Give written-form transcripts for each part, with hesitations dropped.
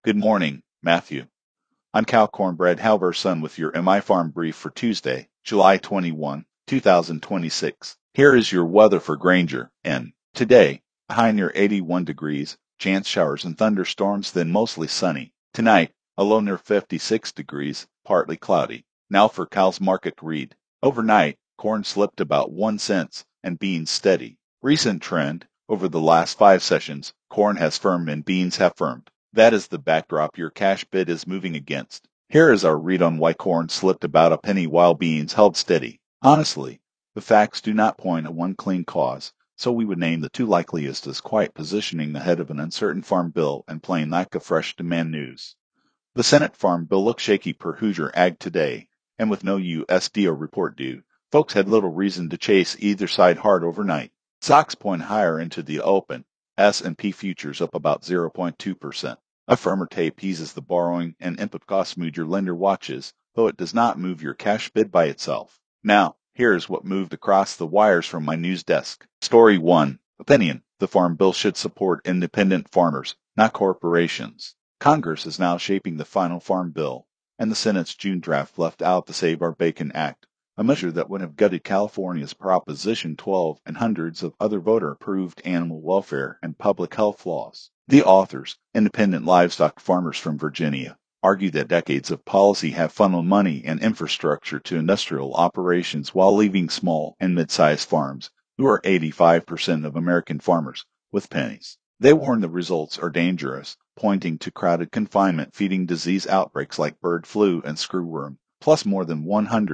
Good morning, Matthew. I'm Cal Cornbread Halverson with your MI Farm Brief for Tuesday, July 21, 2026. Here is your weather for Granger, N. Today, a high near 81 degrees, chance showers and thunderstorms, then mostly sunny. Tonight, a low near 56 degrees, partly cloudy. Now for Cal's market read. Overnight, corn slipped about 1 cent and beans steady. Recent trend, over the last 5 sessions, corn has firmed and beans have firmed. That is the backdrop your cash bid is moving against. Here is our read on why corn slipped about a penny while beans held steady. Honestly, the facts do not point at one clean cause, so we would name the two likeliest as quiet positioning ahead of an uncertain farm bill and plain lack of fresh demand news. The Senate Farm Bill looks shaky per Hoosier Ag Today, and with no USDA report due, folks had little reason to chase either side hard overnight. Stocks point higher into the open, S&P futures up about 0.2%. A firmer tape eases the borrowing and input cost mood your lender watches, though it does not move your cash bid by itself. Now, here's what moved across the wires from my news desk. Story 1. Opinion. The Farm Bill should support independent farmers, not corporations. Congress is now shaping the final Farm Bill, and the Senate's June draft left out the Save Our Bacon Act, a measure that would have gutted California's Proposition 12 and hundreds of other voter-approved animal welfare and public health laws. The authors, independent livestock farmers from Virginia, argue that decades of policy have funneled money and infrastructure to industrial operations while leaving small and mid-sized farms, who are 85% of American farmers, with pennies. They warn the results are dangerous, pointing to crowded confinement feeding disease outbreaks like bird flu and screwworm, plus more than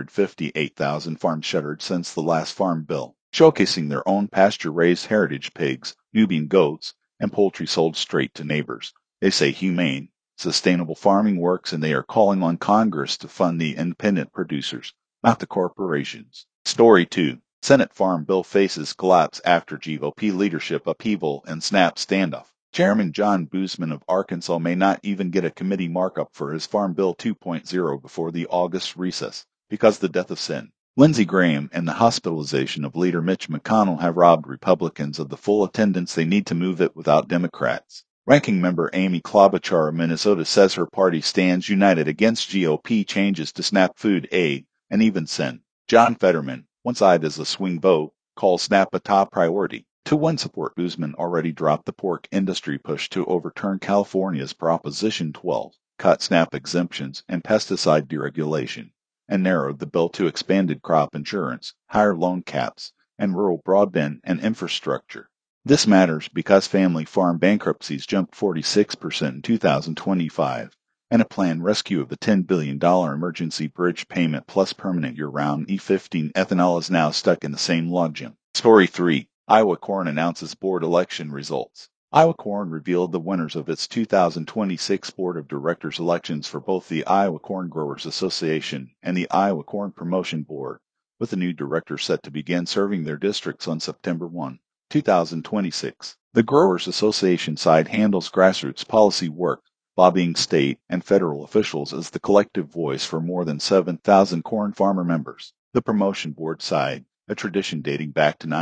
158,000 farms shuttered since the last Farm Bill, showcasing their own pasture-raised heritage pigs, Nubian goats, and poultry sold straight to neighbors. They say humane, sustainable farming works, and they are calling on Congress to fund the independent producers, not the corporations. Story 2. Senate Farm Bill faces collapse after GOP leadership upheaval and snap standoff. Chairman John Boozman of Arkansas may not even get a committee markup for his Farm Bill 2.0 before the August recess, because the death of sin. Lindsey Graham and the hospitalization of leader Mitch McConnell have robbed Republicans of the full attendance they need to move it without Democrats. Ranking member Amy Klobuchar of Minnesota says her party stands united against GOP changes to SNAP food aid and even sin. John Fetterman, once-eyed as a swing vote, calls SNAP a top priority. To win support, Boozman already dropped the pork industry push to overturn California's Proposition 12, cut SNAP exemptions and pesticide deregulation, and narrowed the bill to expanded crop insurance, higher loan caps, and rural broadband and infrastructure. This matters because family farm bankruptcies jumped 46% in 2025, and a planned rescue of the $10 billion emergency bridge payment plus permanent year-round E15 ethanol is now stuck in the same logjam. Story 3. Iowa Corn announces board election results. Iowa Corn revealed the winners of its 2026 Board of Directors elections for both the Iowa Corn Growers Association and the Iowa Corn Promotion Board, with the new directors set to begin serving their districts on September 1, 2026. The Growers Association side handles grassroots policy work, lobbying state and federal officials as the collective voice for more than 7,000 corn farmer members. The Promotion Board side, a tradition dating back to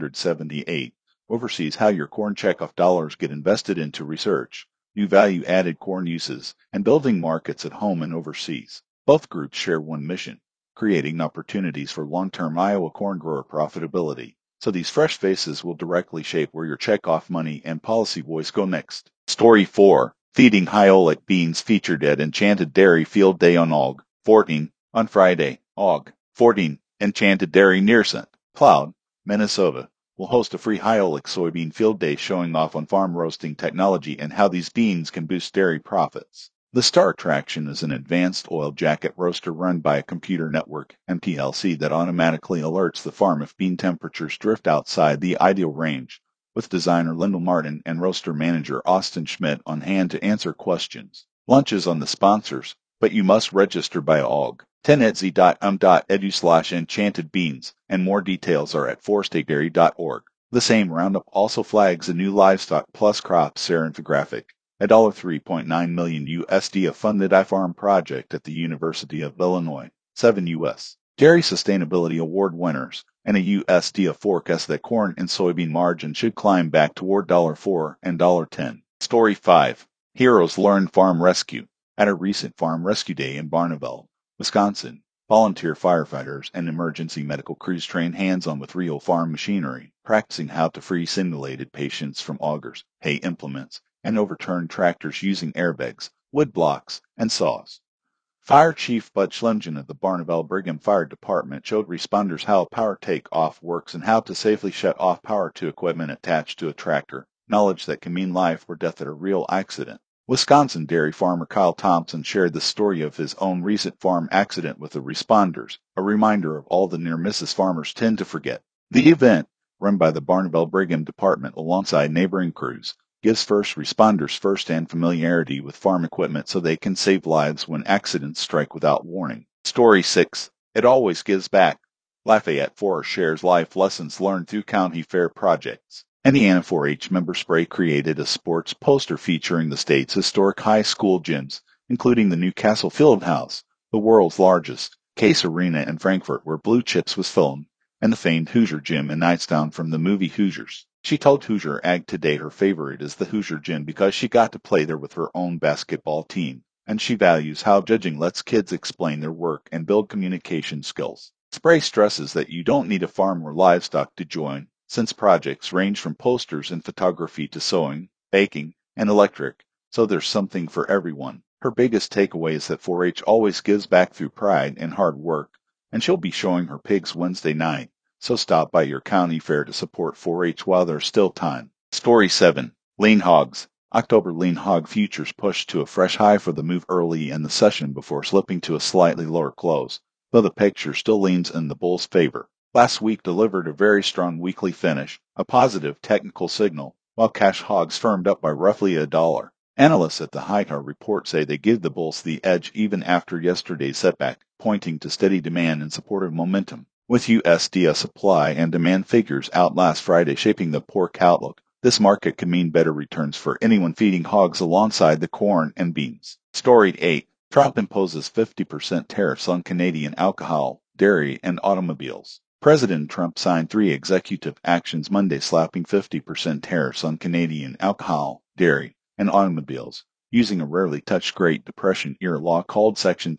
1978, oversees how your corn checkoff dollars get invested into research, new value-added corn uses, and building markets at home and overseas. Both groups share one mission, creating opportunities for long-term Iowa corn grower profitability. So these fresh faces will directly shape where your checkoff money and policy voice go next. Story 4. Feeding high oleic beans featured at Enchanted Dairy Field Day on Aug. 14. On Friday, Aug. 14. Enchanted Dairy near St. Cloud, Minnesota, will host a free high oleic soybean field day showing off on farm roasting technology and how these beans can boost dairy profits. The star attraction is an advanced oil jacket roaster run by a computer network and PLC that automatically alerts the farm if bean temperatures drift outside the ideal range, with designer Lyndall Martin and roaster manager Austin Schmidt on hand to answer questions. Lunch is on the sponsors, but you must register by Aug. 10etzy.um.edu/enchantedbeans, and more details are at forestatedairy.org. The same roundup also flags a new Livestock Plus crop share infographic, a $3.9 million USDA-funded iFarm project at the University of Illinois, 7 U.S. Dairy Sustainability Award winners, and a USDA forecast that corn and soybean margin should climb back toward $4 and $10. Story 5. Heroes learn farm rescue. At a recent farm rescue day in Barneveld, Wisconsin, volunteer firefighters and emergency medical crews trained hands-on with real farm machinery, practicing how to free simulated patients from augers, hay implements, and overturn tractors using airbags, wood blocks, and saws. Fire Chief Bud Schlingen of the Barneveld Brigham Fire Department showed responders how power take-off works and how to safely shut off power to equipment attached to a tractor, knowledge that can mean life or death at a real accident. Wisconsin dairy farmer Kyle Thompson shared the story of his own recent farm accident with the responders, a reminder of all the near misses farmers tend to forget. The event, run by the Barneveld Brigham Department alongside neighboring crews, gives first responders first-hand familiarity with farm equipment so they can save lives when accidents strike without warning. Story 6. It Always Gives Back. Lafayette Forest shares life lessons learned through county fair projects. Indiana 4-H member Spray created a sports poster featuring the state's historic high school gyms, including the new Castle Fieldhouse, the world's largest, Case Arena in Frankfort where Blue Chips was filmed, and the famed Hoosier Gym in Knightstown from the movie Hoosiers. She told Hoosier Ag Today her favorite is the Hoosier Gym because she got to play there with her own basketball team, and she values how judging lets kids explain their work and build communication skills. Spray stresses that you don't need a farm or livestock to join, since projects range from posters and photography to sewing, baking, and electric, so there's something for everyone. Her biggest takeaway is that 4-H always gives back through pride and hard work, and she'll be showing her pigs Wednesday night, so stop by your county fair to support 4-H while there's still time. Story 7. Lean Hogs. October lean hog futures pushed to a fresh high for the move early in the session before slipping to a slightly lower close, though the picture still leans in the bulls' favor. Last week delivered a very strong weekly finish, a positive technical signal, while cash hogs firmed up by roughly $1. Analysts at the Hightower report say they give the bulls the edge even after yesterday's setback, pointing to steady demand and supportive momentum. With USDA supply and demand figures out last Friday shaping the pork outlook, this market could mean better returns for anyone feeding hogs alongside the corn and beans. Story 8. Trump imposes 50% tariffs on Canadian alcohol, dairy, and automobiles. President Trump signed 3 executive actions Monday slapping 50% tariffs on Canadian alcohol, dairy, and automobiles, using a rarely touched Great Depression-era law called Section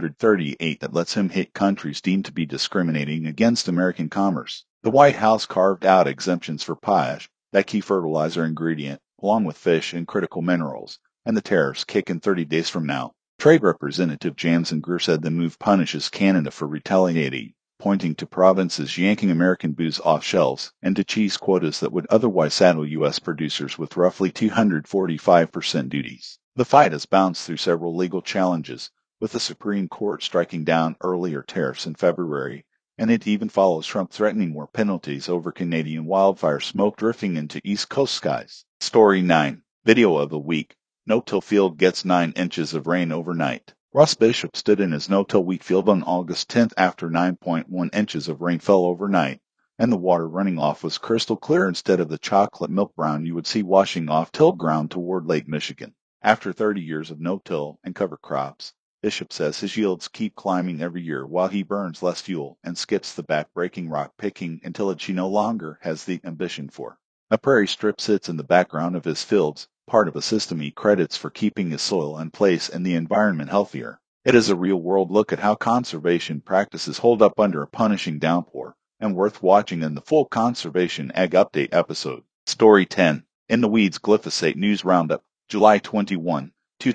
338 that lets him hit countries deemed to be discriminating against American commerce. The White House carved out exemptions for potash, that key fertilizer ingredient, along with fish and critical minerals, and the tariffs kick in 30 days from now. Trade Representative Jamson Greer said the move punishes Canada for retaliating, pointing to provinces yanking American booze off shelves and to cheese quotas that would otherwise saddle U.S. producers with roughly 245% duties. The fight has bounced through several legal challenges, with the Supreme Court striking down earlier tariffs in February, and it even follows Trump threatening more penalties over Canadian wildfire smoke drifting into East Coast skies. Story 9. Video of the Week. No-till field gets 9 inches of rain overnight. Ross Bishop stood in his no-till wheat field on August 10th after 9.1 inches of rain fell overnight, and the water running off was crystal clear instead of the chocolate milk brown you would see washing off tilled ground toward Lake Michigan. After 30 years of no-till and cover crops, Bishop says his yields keep climbing every year while he burns less fuel and skips the back-breaking rock picking until he no longer has the ambition for. A prairie strip sits in the background of his fields, part of a system he credits for keeping his soil in place and the environment healthier. It is a real-world look at how conservation practices hold up under a punishing downpour, and worth watching in the full Conservation Ag Update episode. Story 10. In the Weeds Glyphosate News Roundup, July 21,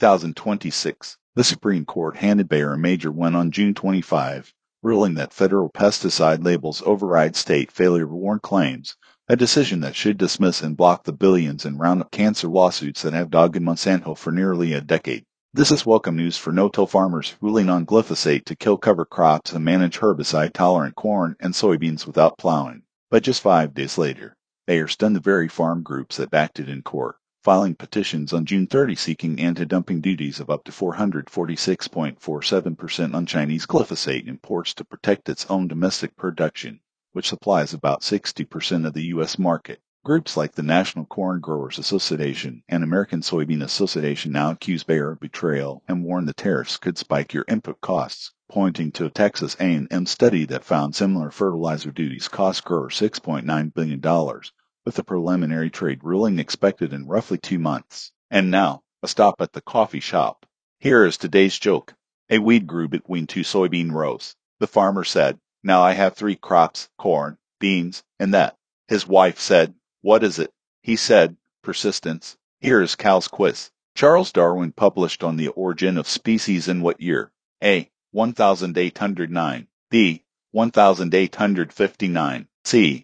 2026. The Supreme Court handed Bayer a major win on June 25, ruling that federal pesticide labels override state failure-to-warn claims, a decision that should dismiss and block the billions in Roundup cancer lawsuits that have dogged Monsanto for nearly a decade. This is welcome news for no-till farmers ruling on glyphosate to kill cover crops and manage herbicide-tolerant corn and soybeans without plowing. But just 5 days later, Bayer stunned the very farm groups that backed it in court, filing petitions on June 30 seeking anti-dumping duties of up to 446.47% on Chinese glyphosate imports to protect its own domestic production, which supplies about 60% of the U.S. market. Groups like the National Corn Growers Association and American Soybean Association now accuse Bayer of betrayal and warn the tariffs could spike your input costs, pointing to a Texas A&M study that found similar fertilizer duties cost growers $6.9 billion, with a preliminary trade ruling expected in roughly 2 months. And now, A stop at the coffee shop. Here is today's joke. A weed grew between two soybean rows. The farmer said, "Now I have three crops, corn, beans, and that." His wife said, "What is it?" He said, "Persistence." Here is Cal's quiz. Charles Darwin published on the origin of species in what year? A. 1809. B. 1859. C.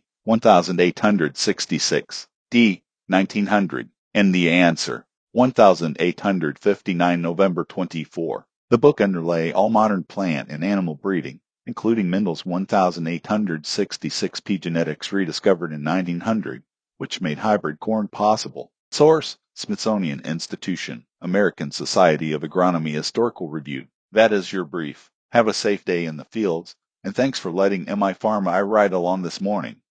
1866. D. 1900. And the answer, 1859, November 24. The book underlay all modern plant and animal breeding, including Mendel's 1866 P genetics rediscovered in 1900, which made hybrid corn possible. Source: Smithsonian Institution, American Society of Agronomy Historical Review. That is your brief. Have a safe day in the fields, and thanks for letting MI Farm I ride along this morning.